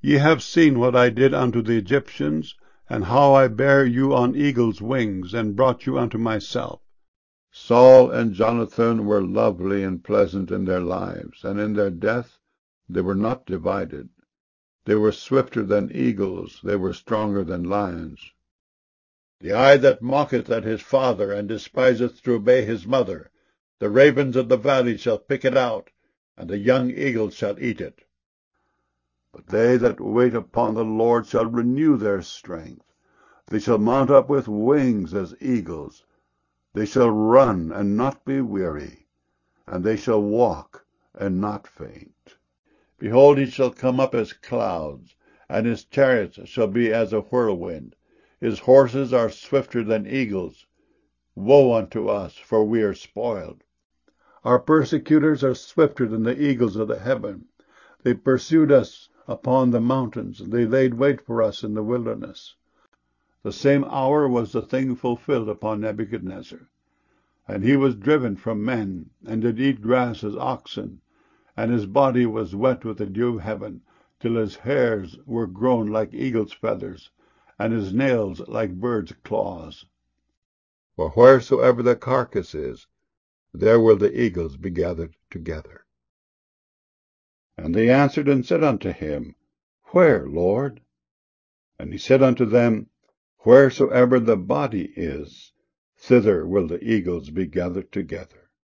Ye have seen what I did unto the Egyptians, and how I bare you on eagle's wings, and brought you unto myself. Saul and Jonathan were lovely and pleasant in their lives, and in their death they were not divided. They were swifter than eagles, they were stronger than lions. The eye that mocketh at his father, and despiseth to obey his mother, the ravens of the valley shall pick it out, and the young eagles shall eat it. But they that wait upon the Lord shall renew their strength. They shall mount up with wings as eagles. They shall run and not be weary, and they shall walk and not faint. Behold, he shall come up as clouds, and his chariots shall be as a whirlwind. His horses are swifter than eagles. Woe unto us, for we are spoiled. Our persecutors are swifter than the eagles of the heaven. They pursued us upon the mountains. They laid wait for us in the wilderness. The same hour was the thing fulfilled upon Nebuchadnezzar. And he was driven from men, and did eat grass as oxen, and his body was wet with the dew of heaven, till his hairs were grown like eagle's feathers, and his nails like birds' claws. For wheresoever the carcass is, there will the eagles be gathered together. And they answered and said unto him, Where, Lord? And he said unto them, Wheresoever the body is, thither will the eagles be gathered together.